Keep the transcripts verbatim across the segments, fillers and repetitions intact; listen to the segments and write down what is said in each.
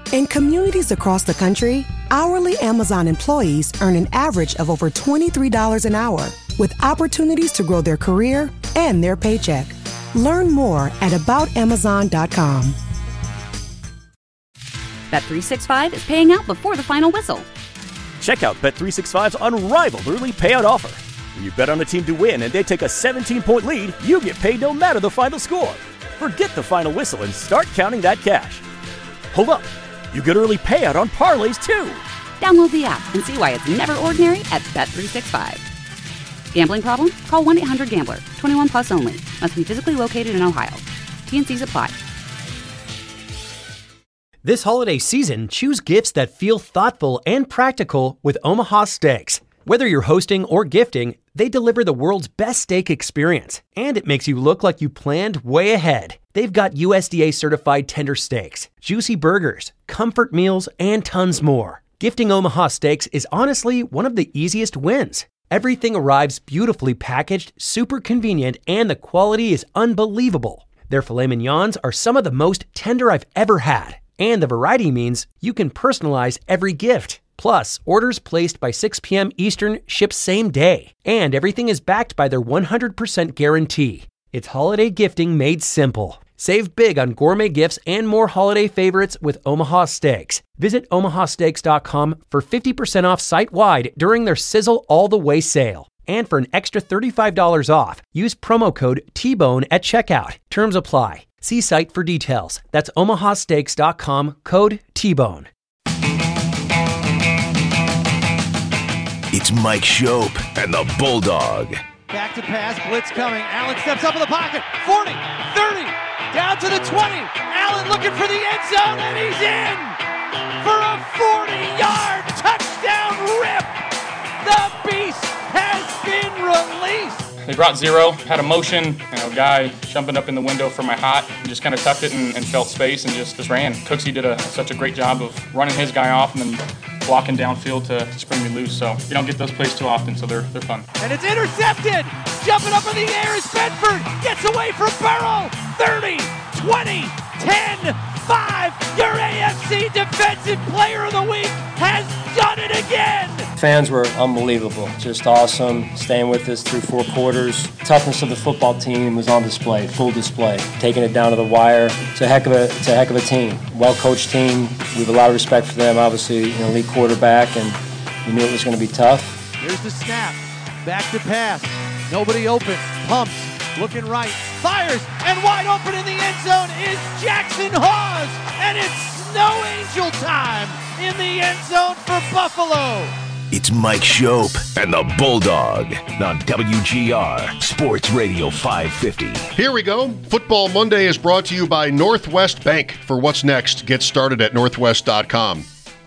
In communities across the country, hourly Amazon employees earn an average of over twenty-three dollars an hour, with opportunities to grow their career and their paycheck. Learn more at about amazon dot com. Bet three sixty-five is paying out before the final whistle. Check out Bet three sixty-five's unrivaled early payout offer. When you bet on a team to win and they take a seventeen-point lead, you get paid no matter the final score. Forget the final whistle and start counting that cash. Hold up. You get early payout on parlays, too. Download the app and see why it's never ordinary at Bet three sixty-five. Gambling problem? Call one eight hundred gambler. twenty-one plus only. Must be physically located in Ohio. T and C's apply. This holiday season, choose gifts that feel thoughtful and practical with Omaha Steaks. Whether you're hosting or gifting, they deliver the world's best steak experience, and it makes you look like you planned way ahead. They've got U S D A-certified tender steaks, juicy burgers, comfort meals, and tons more. Gifting Omaha Steaks is honestly one of the easiest wins. Everything arrives beautifully packaged, super convenient, and the quality is unbelievable. Their filet mignons are some of the most tender I've ever had, and the variety means you can personalize every gift. Plus, orders placed by six p.m. Eastern ship same day, and everything is backed by their one hundred percent guarantee. It's holiday gifting made simple. Save big on gourmet gifts and more holiday favorites with Omaha Steaks. Visit omaha steaks dot com for fifty percent off site-wide during their Sizzle All the Way sale. And for an extra thirty-five dollars off, use promo code T Bone at checkout. Terms apply. See site for details. That's omaha steaks dot com, code T Bone. It's Mike Schopp and the Bulldog. Back to pass, blitz coming. Allen steps up in the pocket. forty, thirty, down to the twenty. Allen looking for the end zone, and he's in for a forty-yard touchdown rip. The beast has been released. They brought zero, had a motion, you know, guy jumping up in the window for my hot, and just kind of tucked it and, and felt space and just, just ran. Cooksey did a, such a great job of running his guy off and then blocking downfield to, to spring me loose. So you don't get those plays too often, so they're they're fun. And it's intercepted. Jumping up in the air is Bedford. Gets away from Burrow. thirty, twenty, ten, five. Your A F C Defensive Player of the Week has done it again. Fans were unbelievable, just awesome, staying with us through four quarters. Toughness of the football team was on display, full display, taking it down to the wire. It's a heck of a, it's a heck of a team, well-coached team. We have a lot of respect for them. Obviously, an elite quarterback, and we knew it was going to be tough. Here's the snap, back to pass, nobody open, pumps, looking right, fires, and wide open in the end zone is Jackson Hawes, and it's Snow Angel time in the end zone for Buffalo. It's Mike Schopp and the Bulldog on W G R Sports Radio five fifty. Here we go. Football Monday is brought to you by Northwest Bank. For what's next, get started at northwest dot com.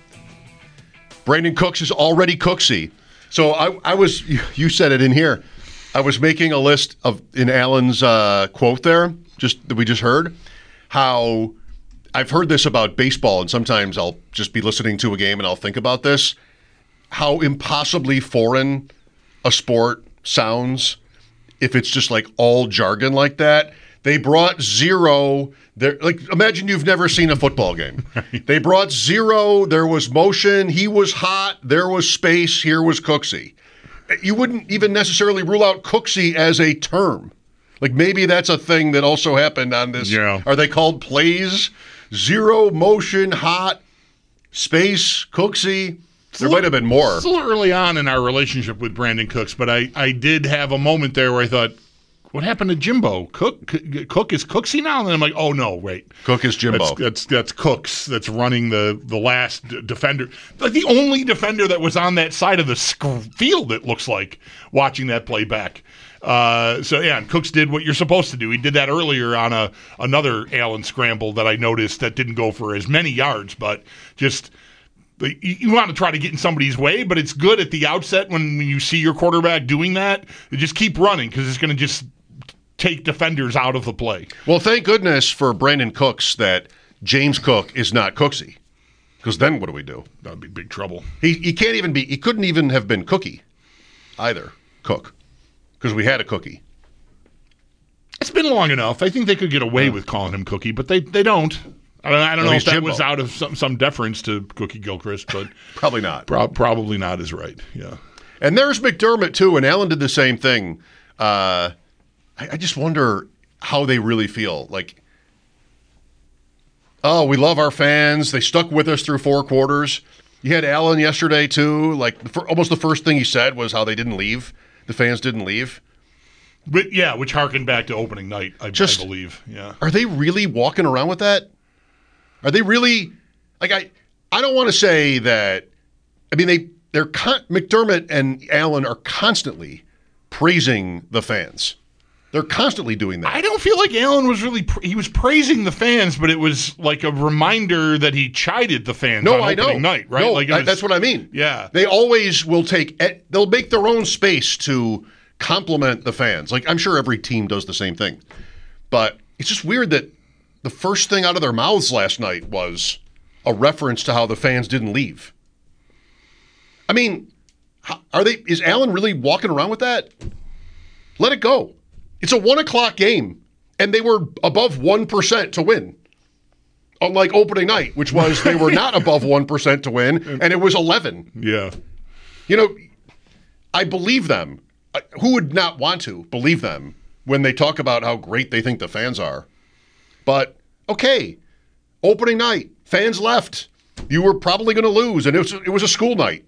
Brandon Cooks is already Cooksy. So I, I was, you said it in here. I was making a list of, in Allen's uh, quote there, just that we just heard, how I've heard this about baseball, and sometimes I'll just be listening to a game and I'll think about this. How impossibly foreign a sport sounds if it's just like all jargon like that. They brought zero. There, like imagine you've never seen a football game. Right. They brought zero. There was motion. He was hot. There was space. Here was Cooksey. You wouldn't even necessarily rule out Cooksey as a term. Like maybe that's a thing that also happened on this. Yeah. Are they called plays? Zero, motion, hot, space, Cooksey. There might have been more. It's a little early on in our relationship with Brandon Cooks, but I, I did have a moment there where I thought, what happened to Jimbo? Cook Cook is Cooksey now? And then I'm like, oh, no, wait. Cook is Jimbo. That's that's, that's Cooks that's running the, the last d- defender. Like the only defender that was on that side of the sc- field, it looks like, watching that play back. Uh, so, yeah, and Cooks did what you're supposed to do. He did that earlier on a another Allen scramble that I noticed that didn't go for as many yards, but just – you want to try to get in somebody's way, but it's good at the outset when you see your quarterback doing that. You just keep running because it's going to just take defenders out of the play. Well, thank goodness for Brandon Cooks that James Cook is not Cooksey, because then what do we do? That would be big trouble. He he can't even be. He couldn't even have been Cookie either. Cook, because we had a Cookie. It's been long enough. I think they could get away yeah. with calling him Cookie, but they they don't. I don't, I don't No, know he's if that Jimbo. was out of some, some deference to Cookie Gilchrist, but Probably not. pro- probably not is right. Yeah. And there's McDermott, too, and Allen did the same thing. Uh, I, I just wonder how they really feel. Like, oh, we love our fans. They stuck with us through four quarters. You had Allen yesterday, too. Like, for, almost the first thing he said was how they didn't leave. The fans didn't leave. But yeah, which harkened back to opening night, I, Just- I believe. Yeah. Are they really walking around with that? Are they really like I? I don't want to say that. I mean, they they're con- McDermott and Allen are constantly praising the fans. They're constantly doing that. I don't feel like Allen was really pra- he was praising the fans, but it was like a reminder that he chided the fans No, on I know. opening night, right? No, like it I- was- that's what I mean. Yeah. They always will take. They'll make their own space to compliment the fans. Like I'm sure every team does the same thing, but it's just weird that the first thing out of their mouths last night was a reference to how the fans didn't leave. I mean, how- are they? Is Allen really walking around with that? Let it go. It's a one o'clock game, and they were above one percent to win. Unlike opening night, which was they were not above one percent to win, and it was eleven. Yeah. You know, I believe them. I- Who would not want to believe them when they talk about how great they think the fans are? But, okay, opening night, fans left. You were probably going to lose, and it was, it was a school night.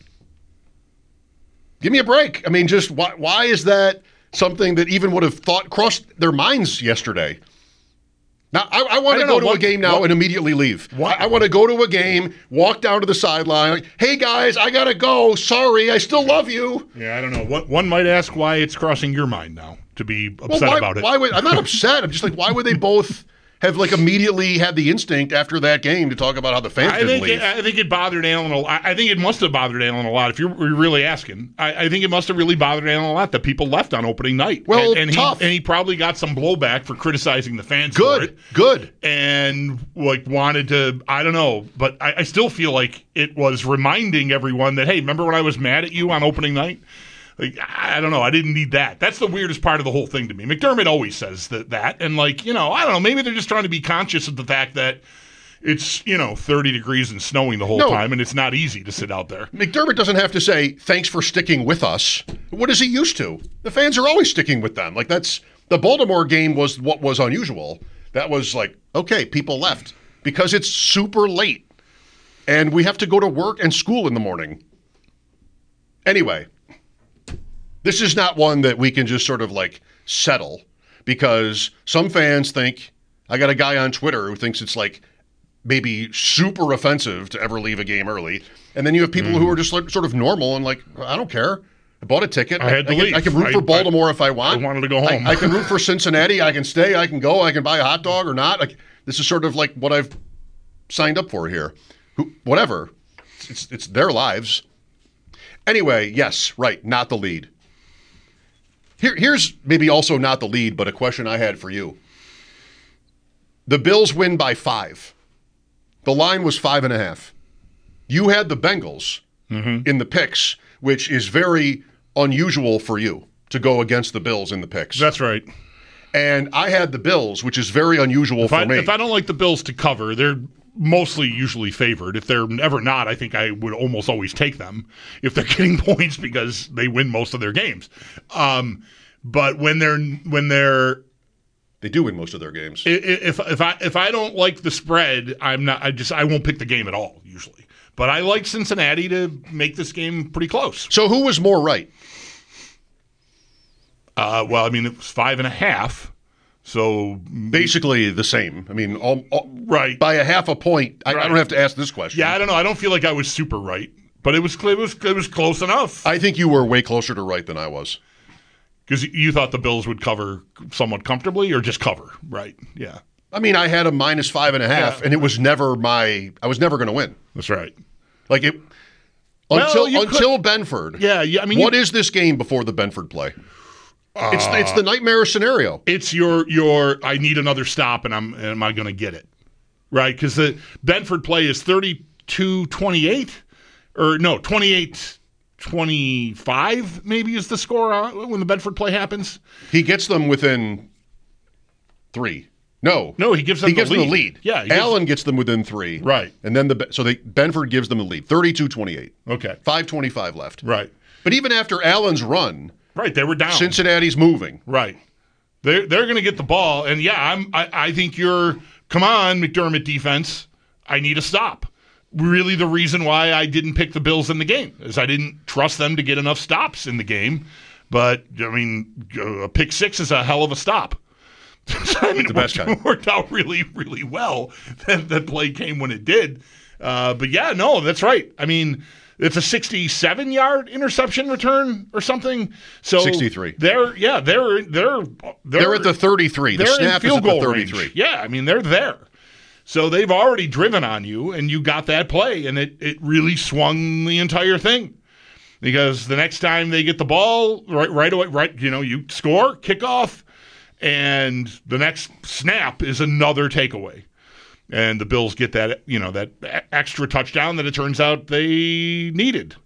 Give me a break. I mean, just why, why is that something that even would have thought crossed their minds yesterday? Now, I, I want I to don't go know, to what- a game now what- and immediately leave. What- I, I want to go to a game, walk down to the sideline. Like, hey, guys, I got to go. Sorry, I still love you. Yeah, I don't know. What one might ask why it's crossing your mind now to be upset Well, why, about it. why would, I'm not upset. I'm just like, why would they both have like immediately had the instinct after that game to talk about how the fans I didn't think leave? it, I think it bothered Allen a lot. I think it must have bothered Allen a lot. If you're really asking, I, I think it must have really bothered Allen a lot that people left on opening night. Well, and, and tough. he and he probably got some blowback for criticizing the fans. Good, for it, good. and like wanted to. I don't know, but I, I still feel like it was reminding everyone that hey, remember when I was mad at you on opening night? Like, I don't know. I didn't need that. That's the weirdest part of the whole thing to me. McDermott always says that, that. And, like, you know, I don't know. Maybe they're just trying to be conscious of the fact that it's, you know, thirty degrees and snowing the whole No. time, and it's not easy to sit out there. McDermott doesn't have to say, thanks for sticking with us. What is he used to? The fans are always sticking with them. Like, that's the Baltimore game was what was unusual. That was like, okay, people left because it's super late and we have to go to work and school in the morning. Anyway, this is not one that we can just sort of like settle because some fans think, I got a guy on Twitter who thinks it's like maybe super offensive to ever leave a game early. And then you have people Mm. who are just like sort of normal and like, I don't care. I bought a ticket. I had to I, can, leave. I can root I- for Baltimore if I want. I wanted to go home. I, I can root for Cincinnati. I can stay. I can go. I can buy a hot dog or not. Like, this is sort of like what I've signed up for here. Who, whatever. It's, it's their lives. Anyway, yes, right, not the lead. Here, here's maybe also not the lead, but a question I had for you. The Bills win by five. The line was five and a half. You had the Bengals Mm-hmm. in the picks, which is very unusual for you to go against the Bills in the picks. That's right. And I had the Bills, which is very unusual If for I, me. if I don't like the Bills to cover, they're mostly usually favored. If they're ever not, I think I would almost always take them if they're getting points because they win most of their games. Um, but when they're when they're they do win most of their games. I- i- If if I if I don't like the spread, I'm not. I just I won't pick the game at all usually. But I like Cincinnati to make this game pretty close. So who was more right? Uh, well, I mean, it was five and a half. So basically the same. I mean, all, all, right by a half a point. I, Right. I don't have to ask this question. Yeah, I don't know. I don't feel like I was super right, but it was it was it was close enough. I think you were way closer to right than I was. Because you thought the Bills would cover somewhat comfortably, or just cover, right? Yeah, I mean, I had a minus five and a half, Yeah. and it was never my. I was never going to win. that's right. Like it Well, until you could- until Benford. Yeah, yeah. I mean, What you- is this game before the Benford play? it's it's the nightmare scenario. It's your your. I need another stop, and I'm am I going to get it? Right? Because the Benford play is thirty-two twenty-eight, or no, twenty-eight twenty-five maybe is the score uh, when the Benford play happens. He gets them within three. No, no, he gives them he the gives lead. them the lead. Yeah, he gives Allen them... gets them within three. Right, and then the so they Benford gives them the lead, thirty-two twenty-eight. Okay, five twenty-five left. Right, but even after Allen's run, right, they were down. Cincinnati's moving. Right, they're they're going to get the ball, and yeah, I'm I, I think you're come on McDermott defense. I need a stop. Really, the reason why I didn't pick the Bills in the game is I didn't trust them to get enough stops in the game. But I mean, a pick six is a hell of a stop. I mean, the best it kind. worked out really, really well that that play came when it did. Uh, but yeah, no, that's right. I mean, it's a sixty-seven yard interception return or something. So sixty-three. They're yeah, they're they're they're, they're at the thirty-three. The they're snap in field is at goal the thirty-three. range. Yeah, I mean they're there. So they've already driven on you, and you got that play, and it it really swung the entire thing. Because the next time they get the ball, right, right away, right, you know, you score, kickoff, and the next snap is another takeaway, and the Bills get that, you know, that extra touchdown that it turns out they needed.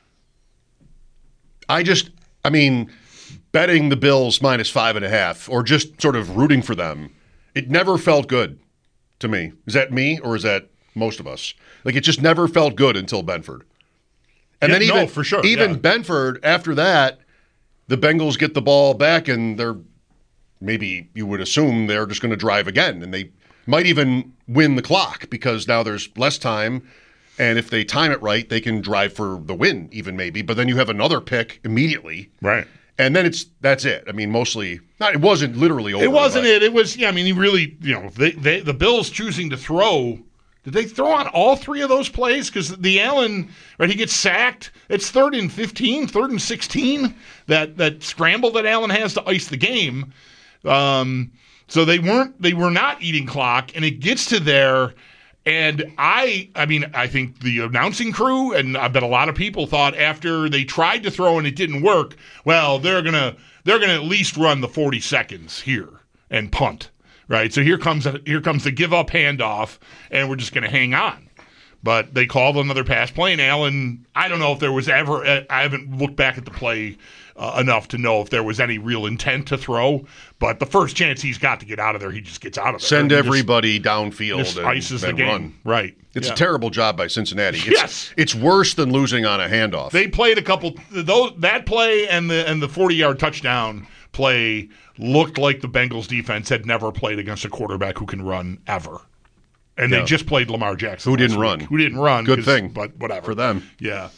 I just, I mean, betting the Bills minus five and a half, or just sort of rooting for them, it never felt good to me. Is that me, or is that most of us? Like, it just never felt good until Benford. And yeah, then even, no, for sure, even yeah. Benford, after that, the Bengals get the ball back, and they're, maybe you would assume they're just going to drive again, and they might even win the clock because now there's less time, and if they time it right, they can drive for the win even maybe, but then you have another pick immediately. Right. And then it's that's it. I mean, mostly, not, it wasn't literally over. It wasn't but. it. It was, yeah, I mean, he really, you know, they, they, the Bills choosing to throw. Did they throw on all three of those plays? Because the Allen, right, he gets sacked. It's third and fifteen, third and sixteen, that, that scramble that Allen has to ice the game. Um, so they weren't, they were not eating clock, and it gets to there. And I, I mean, I think the announcing crew, and I bet a lot of people thought after they tried to throw and it didn't work, well, they're gonna, they're gonna at least run the forty seconds here and punt. Right, so here comes a, here comes the give up handoff, and we're just going to hang on. But they called another pass play, and Allen, I don't know if there was ever, I haven't looked back at the play uh, enough to know if there was any real intent to throw. But the first chance he's got to get out of there, he just gets out of there. Send just, everybody downfield just and, ices and the game. run. Right, it's yeah. a terrible job by Cincinnati. It's, yes, it's worse than losing on a handoff. They played a couple those that play and the and the forty yard touchdown play looked like the Bengals defense had never played against a quarterback who can run ever. And yeah. they just played Lamar Jackson. Who didn't week. run. Who didn't run. Good thing. But whatever. For them. Yeah.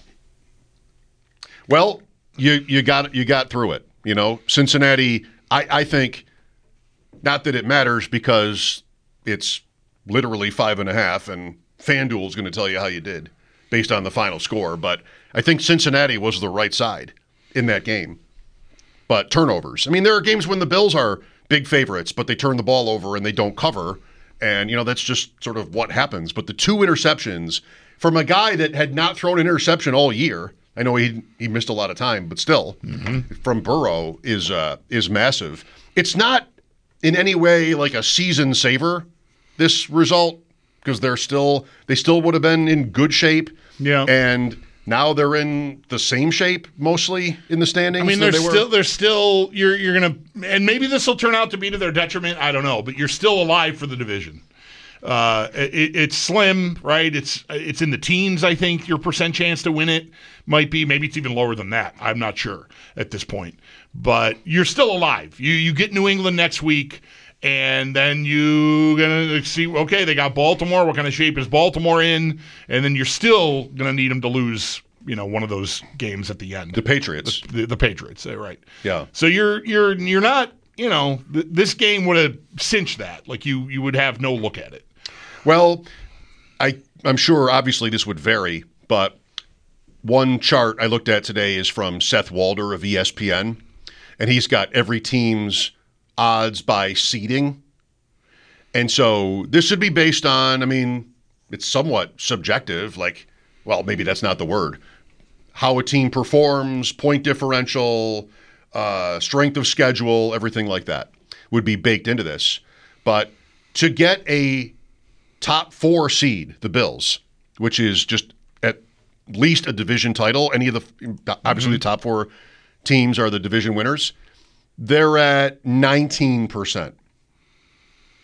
Well, you you got you got through it. You know, Cincinnati, I, I think, not that it matters because it's literally five and a half, and FanDuel is going to tell you how you did based on the final score, but I think Cincinnati was the right side in that game. But turnovers. I mean, there are games when the Bills are big favorites, but they turn the ball over and they don't cover. And, you know, that's just sort of what happens. But the two interceptions from a guy that had not thrown an interception all year, I know he he missed a lot of time, but still, mm-hmm. from Burrow is uh, is massive. It's not in any way like a season saver, this result, because they're still they still would have been in good shape. Yeah. And now they're in the same shape, mostly in the standings. I mean, they're they're still, they're still, you're, you're going to, and maybe this will turn out to be to their detriment. I don't know, but you're still alive for the division. Uh, it, it's slim, right? It's, it's in the teens, I think, your percent chance to win it might be. Maybe it's even lower than that. I'm not sure at this point, but you're still alive. You, you get New England next week. And then you're going to see, okay, they got Baltimore. What kind of shape is Baltimore in? And then you're still going to need them to lose, you know, one of those games at the end. The Patriots. The, the, the Patriots, right. Yeah. So you're you're you're not, you know, th- this game would have cinched that. Like you you would have no look at it. Well, I, I'm sure obviously this would vary, but one chart I looked at today is from Seth Walder of E S P N, and he's got every team's odds by seeding. And so this should be based on, I mean, it's somewhat subjective, like, well, maybe that's not the word. How a team performs, point differential, uh, strength of schedule, everything like that would be baked into this. But to get a top four seed, the Bills, which is just at least a division title, any of the, obviously mm-hmm. the top four teams are the division winners, they're at nineteen percent.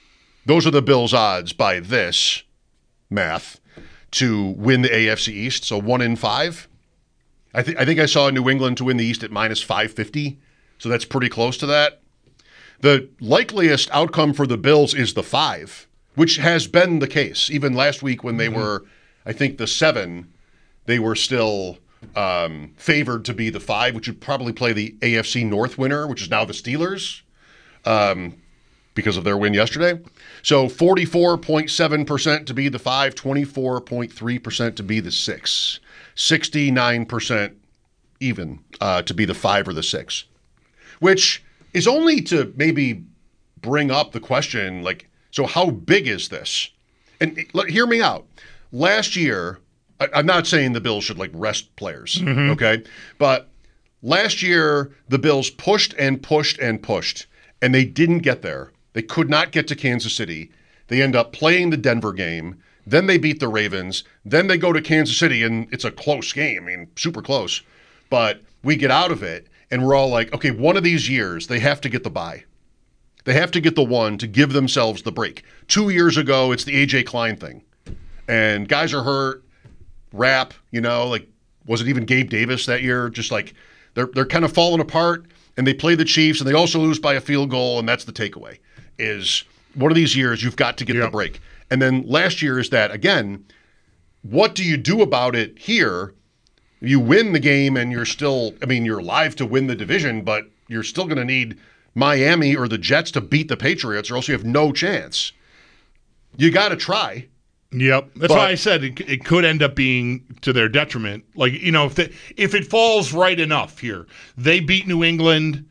Those are the Bills' odds by this math to win the A F C East. So one in five. I think I think I saw New England to win the East at minus five fifty. So that's pretty close to that. The likeliest outcome for the Bills is the five, which has been the case. Even last week when they mm-hmm. were, I think, the seven, they were still um, favored to be the five, which would probably play the A F C North winner, which is now the Steelers, um, because of their win yesterday. So forty-four point seven percent to be the five, twenty-four point three percent to be the six, sixty-nine percent even uh, to be the five or the six, which is only to maybe bring up the question, like, so how big is this? And hear me out. Last year, I'm not saying the Bills should, like, rest players, mm-hmm. okay? But last year, the Bills pushed and pushed and pushed, and they didn't get there. They could not get to Kansas City. They end up playing the Denver game. Then they beat the Ravens. Then they go to Kansas City, and it's a close game. I mean, super close. But we get out of it, and we're all like, okay, one of these years, they have to get the bye. They have to get the one to give themselves the break. Two years ago, it's the A J Klein thing. And guys are hurt. Rap, you know, like, was it even Gabe Davis that year? Just like, they're they're kind of falling apart, and they play the Chiefs, and they also lose by a field goal, and that's the takeaway, is one of these years, you've got to get yep. the break. And then last year is that, again, what do you do about it here? You win the game, and you're still, I mean, you're alive to win the division, but you're still going to need Miami or the Jets to beat the Patriots, or else you have no chance. You got to try. Yep. That's but, why I said it, it could end up being to their detriment. Like, you know, if they, if it falls right enough here, they beat New England,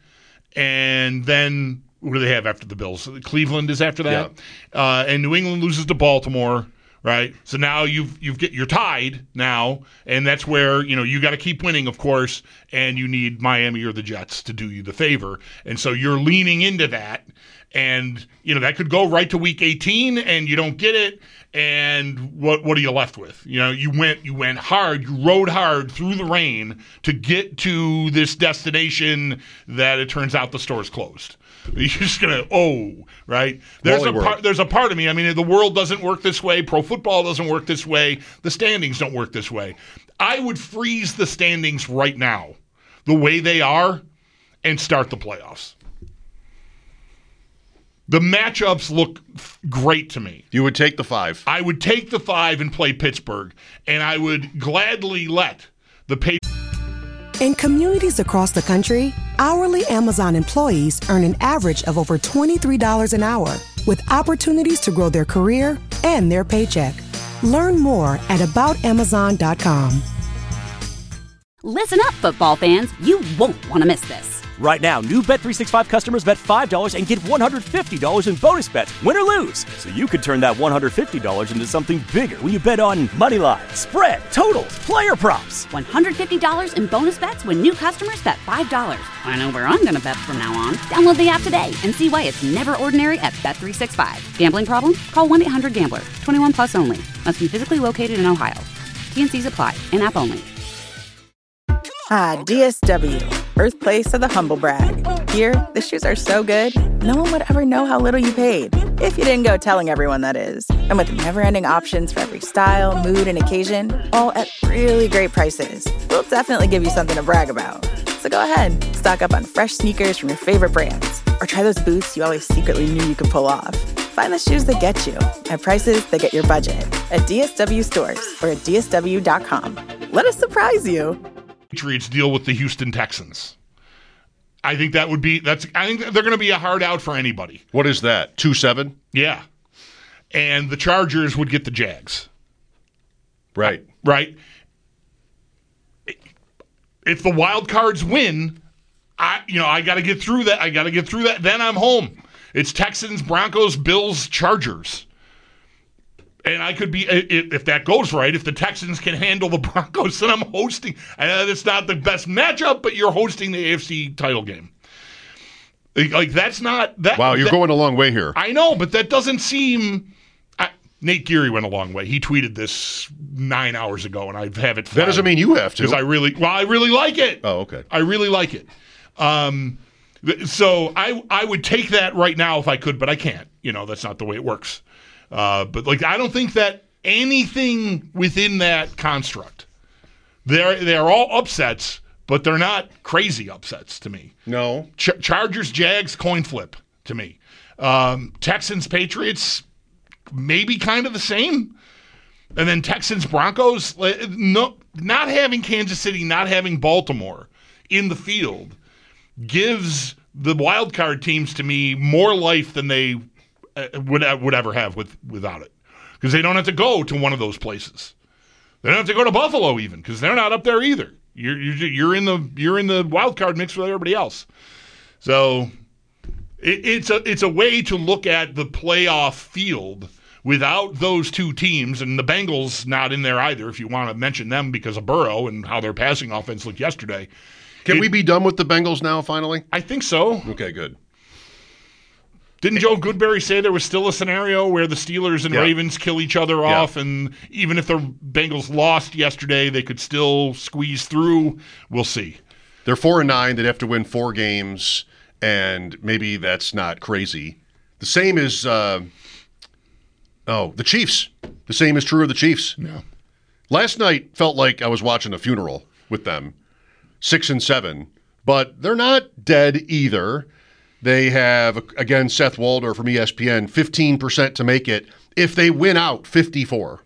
and then what do they have after the Bills? Cleveland is after that. Yeah. Uh, and New England loses to Baltimore. Right, so now you've you've get you're tied now, and that's where you know you got to keep winning, of course, and you need Miami or the Jets to do you the favor, and so you're leaning into that, and you know that could go right to week eighteen, and you don't get it, and what what are you left with? You know, you went you went hard, you rode hard through the rain to get to this destination that it turns out the store's closed. You're just gonna oh right. There's Wally a part. There's a part of me. I mean, the world doesn't work this way. Pro football doesn't work this way. The standings don't work this way. I would freeze the standings right now, the way they are, and start the playoffs. The matchups look great to me. You would take the five. I would take the five and play Pittsburgh, and I would gladly let the Patriots. In communities across the country, hourly Amazon employees earn an average of over twenty-three dollars an hour, with opportunities to grow their career and their paycheck. Learn more at about amazon dot com. Listen up, football fans. You won't want to miss this. Right now, new Bet three sixty-five customers bet five dollars and get one hundred fifty dollars in bonus bets, win or lose. So you could turn that one hundred fifty dollars into something bigger when you bet on money line, spread, totals, player props. one hundred fifty dollars in bonus bets when new customers bet five dollars. I know where I'm going to bet from now on. Download the app today and see why it's never ordinary at Bet three sixty-five. Gambling problem? Call one eight hundred gambler. twenty-one plus only. Must be physically located in Ohio. T N Cs apply. In-app only. Ah, D S W, birthplace of the humble brag. Here, the shoes are so good, no one would ever know how little you paid. If you didn't go telling everyone, that is. And with never-ending options for every style, mood, and occasion, all at really great prices, we'll definitely give you something to brag about. So go ahead, stock up on fresh sneakers from your favorite brands, or try those boots you always secretly knew you could pull off. Find the shoes that get you at prices that get your budget at D S W stores or at D S W dot com. Let us surprise you. Patriots deal with the Houston Texans. I think that would be that's. I think they're going to be a hard out for anybody. What is that? two seven? Yeah, and the Chargers would get the Jags. Right, right. If the wild cards win, I you know I got to get through that. I got to get through that. Then I'm home. It's Texans, Broncos, Bills, Chargers. And I could be, if that goes right, if the Texans can handle the Broncos, then I'm hosting. And it's not the best matchup, but you're hosting the A F C title game. Like, that's not that. Wow, you're that, going a long way here. I know, but that doesn't seem. I, Nate Geary went a long way. He tweeted this nine hours ago, and I have it. That doesn't mean you have to. Because I really, well, I really like it. Oh, okay. I really like it. Um, So I I would take that right now if I could, but I can't. You know, that's not the way it works. Uh, but like, I don't think that anything within that construct, they're they're all upsets, but they're not crazy upsets to me. No. Ch- Chargers, Jags, coin flip to me. Um, Texans, Patriots, maybe kind of the same. And then Texans, Broncos, no, not having Kansas City, not having Baltimore in the field gives the wild card teams to me more life than they uh, would would ever have with without it, because they don't have to go to one of those places. They don't have to go to Buffalo even, because they're not up there either. You're you're you're in the you're in the wild card mix with everybody else. So it, it's a it's a way to look at the playoff field without those two teams, and the Bengals not in there either. If you want to mention them because of Burrow and how their passing offense looked yesterday. Can it, we be done with the Bengals now, finally? I think so. Okay, good. Didn't Joe Goodberry say there was still a scenario where the Steelers and yeah. Ravens kill each other yeah. off, and even if the Bengals lost yesterday, they could still squeeze through? We'll see. They're four and nine. They'd have to win four games, and maybe that's not crazy. The same is, uh, oh, the Chiefs. The same is true of the Chiefs. Yeah. Last night felt like I was watching a funeral with them. Six and seven, but they're not dead either. They have, again, Seth Walder from E S P N, fifteen percent to make it if they win out fifty-four.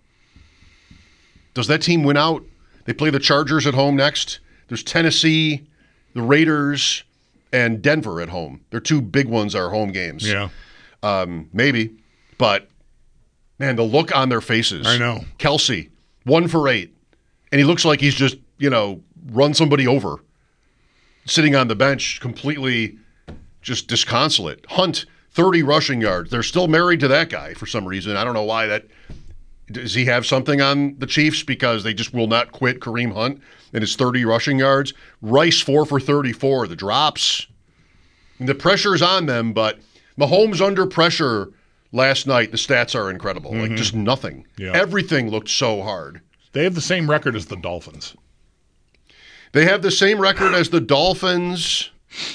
Does that team win out? They play the Chargers at home next. There's Tennessee, the Raiders, and Denver at home. Their two big ones are home games. Yeah. Um, maybe, but, man, the look on their faces. I know. Kelsey, one for eight, and he looks like he's just, you know, run somebody over, sitting on the bench, completely just disconsolate. Hunt, thirty rushing yards. They're still married to that guy for some reason. I don't know why. That does he have something on the Chiefs because they just will not quit Kareem Hunt and his thirty rushing yards? Rice, four for thirty-four. The drops. And the pressure's on them, but Mahomes under pressure last night, the stats are incredible. Mm-hmm. Like just nothing. Yeah. Everything looked so hard. They have the same record as the Dolphins. They have the same record as the Dolphins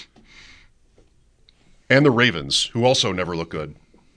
and the Ravens, who also never look good.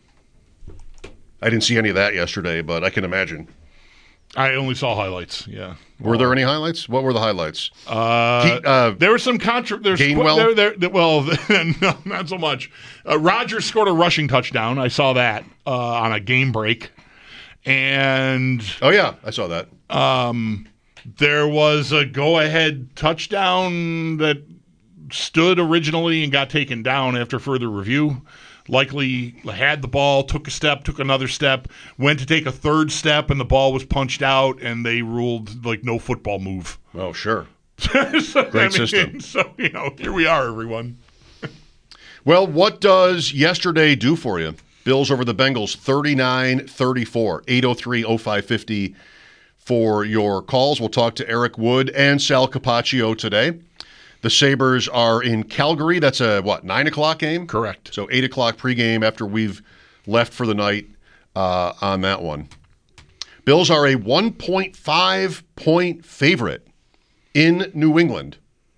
I didn't see any of that yesterday, but I can imagine. I only saw highlights, yeah. Were there any highlights? What were the highlights? Uh, he, uh, there was some contra- there's Gainwell? There, there, well, no, not so much. Uh, Rodgers scored a rushing touchdown. I saw that uh, on a game break. And oh, yeah, I saw that. Um, there was a go-ahead touchdown that stood originally and got taken down after further review. Likely had the ball, took a step, took another step, went to take a third step, and the ball was punched out, and they ruled like no football move. Oh, sure. so, Great I mean, system. So, you know, here we are, everyone. Well, what does yesterday do for you? Bills over the Bengals, thirty-nine thirty-four, eight oh three oh five fifty for your calls. We'll talk to Eric Wood and Sal Capaccio today. The Sabres are in Calgary. That's a, what, nine o'clock game? Correct. So eight o'clock pregame after we've left for the night uh, on that one. Bills are a one point five point favorite in New England.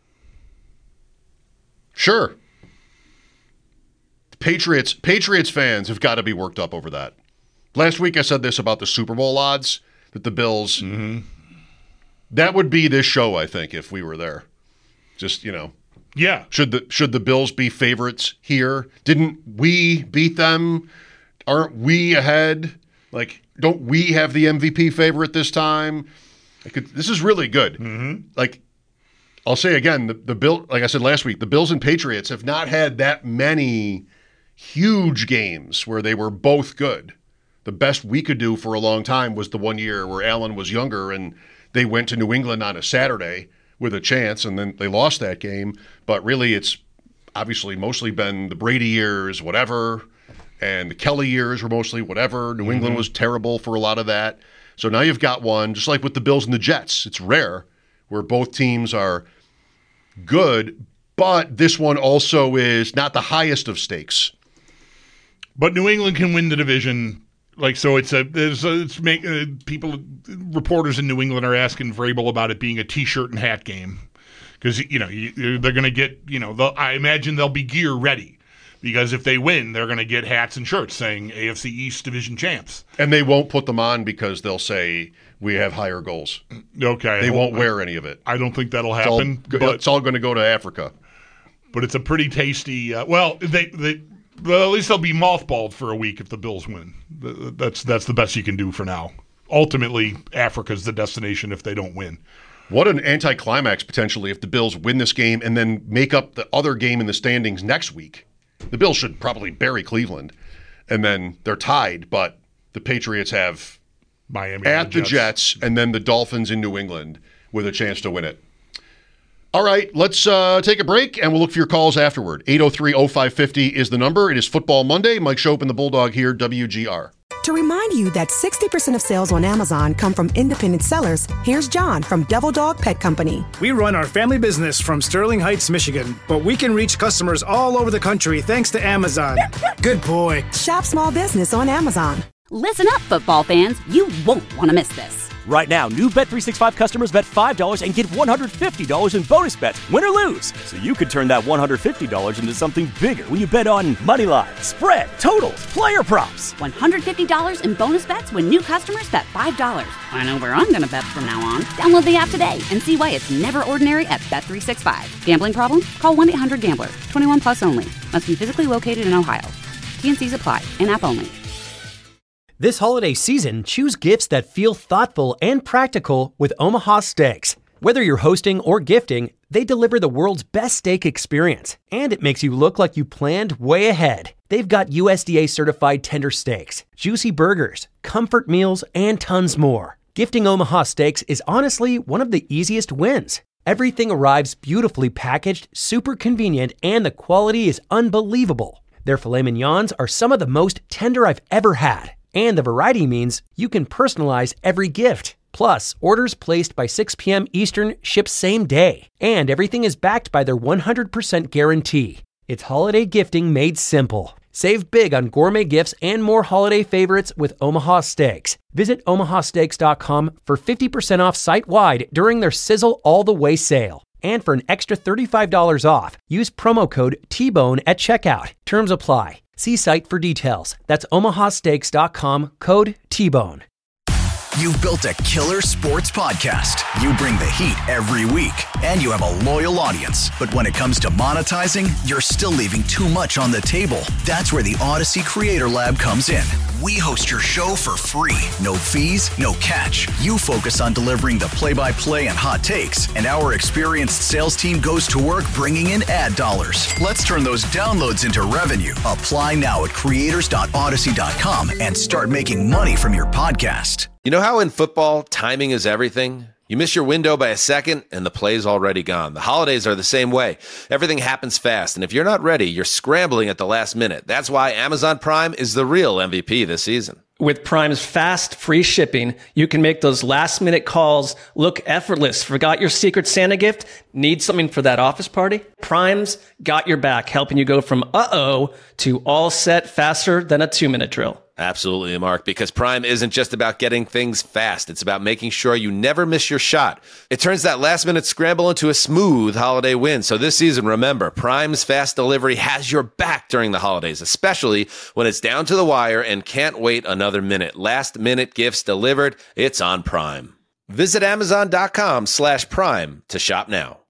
Sure. Patriots Patriots fans have got to be worked up over that. Last week I said this about the Super Bowl odds, that the Bills, mm-hmm. that would be this show, I think, if we were there. Just, you know. Yeah. Should the should the Bills be favorites here? Didn't we beat them? Aren't we ahead? Like, don't we have the M V P favorite this time? I could, this is really good. Mm-hmm. Like, I'll say again, the, the Bill, like I said last week, the Bills and Patriots have not had that many huge games where they were both good. The best we could do for a long time was the one year where Allen was younger and they went to New England on a Saturday with a chance, and then they lost that game. But really, it's obviously mostly been the Brady years, whatever, and the Kelly years were mostly whatever. New mm-hmm. England was terrible for a lot of that. So now you've got one, just like with the Bills and the Jets. It's rare where both teams are good, but this one also is not the highest of stakes. But New England can win the division. Like, so it's a, there's a, it's make, uh, people, reporters in New England are asking Vrabel about it being a t-shirt and hat game. because you know you, they're going to get you know I imagine they'll be gear ready. Because if they win, they're going to get hats and shirts saying A F C East Division champs. And they won't put them on because they'll say, we have higher goals. Okay. They won't wear any of it. I don't think that'll happen. It's all, but, it's all going to go to Africa. But it's a pretty tasty uh, – well, they, they well, at least they'll be mothballed for a week if the Bills win. That's, that's the best you can do for now. Ultimately, Africa's the destination if they don't win. What an anticlimax potentially if the Bills win this game and then make up the other game in the standings next week. The Bills should probably bury Cleveland, and then they're tied, but the Patriots have Miami at the the Jets. Jets, and then the Dolphins in New England with a chance to win it. All right, let's uh, take a break, and we'll look for your calls afterward. eight oh three oh five five oh is the number. It is Football Monday. Mike Shope and the Bulldog here, W G R. To remind you that sixty percent of sales on Amazon come from independent sellers, here's John from Devil Dog Pet Company. We run our family business from Sterling Heights, Michigan, but we can reach customers all over the country thanks to Amazon. Good boy. Shop small business on Amazon. Listen up, football fans. You won't want to miss this. Right now, new Bet three sixty-five customers bet five dollars and get one hundred fifty dollars in bonus bets, win or lose. So you could turn that one hundred fifty dollars into something bigger when you bet on money line, spread, totals, player props. one hundred fifty dollars in bonus bets when new customers bet five dollars. I know where I'm going to bet from now on. Download the app today and see why it's never ordinary at Bet three sixty-five. Gambling problem? Call one eight hundred gambler. twenty-one plus only. Must be physically located in Ohio. T and C's apply. In-app only. This holiday season, choose gifts that feel thoughtful and practical with Omaha Steaks. Whether you're hosting or gifting, they deliver the world's best steak experience, and it makes you look like you planned way ahead. They've got U S D A-certified tender steaks, juicy burgers, comfort meals, and tons more. Gifting Omaha Steaks is honestly one of the easiest wins. Everything arrives beautifully packaged, super convenient, and the quality is unbelievable. Their filet mignons are some of the most tender I've ever had. And the variety means you can personalize every gift. Plus, orders placed by six p.m. Eastern ship same day. And everything is backed by their one hundred percent guarantee. It's holiday gifting made simple. Save big on gourmet gifts and more holiday favorites with Omaha Steaks. Visit omaha steaks dot com for fifty percent off site-wide during their Sizzle All the Way sale. And for an extra thirty-five dollars off, use promo code T Bone at checkout. Terms apply. See site for details. That's omaha steaks dot com, code T Bone. You've built a killer sports podcast. You bring the heat every week, and you have a loyal audience. But when it comes to monetizing, you're still leaving too much on the table. That's where the Odyssey Creator Lab comes in. We host your show for free. No fees, no catch. You focus on delivering the play-by-play and hot takes, and our experienced sales team goes to work bringing in ad dollars. Let's turn those downloads into revenue. Apply now at creators dot odyssey dot com and start making money from your podcast. You know how in football, timing is everything? You miss your window by a second, and the play's already gone. The holidays are the same way. Everything happens fast, and if you're not ready, you're scrambling at the last minute. That's why Amazon Prime is the real M V P this season. With Prime's fast, free shipping, you can make those last-minute calls look effortless. Forgot your Secret Santa gift? Need something for that office party? Prime's got your back, helping you go from uh-oh to all set faster than a two-minute drill. Absolutely, Mark, because Prime isn't just about getting things fast. It's about making sure you never miss your shot. It turns that last-minute scramble into a smooth holiday win. So this season, remember, Prime's fast delivery has your back during the holidays, especially when it's down to the wire and can't wait another minute. Last-minute gifts delivered, it's on Prime. Visit amazon dot com slash prime to shop now.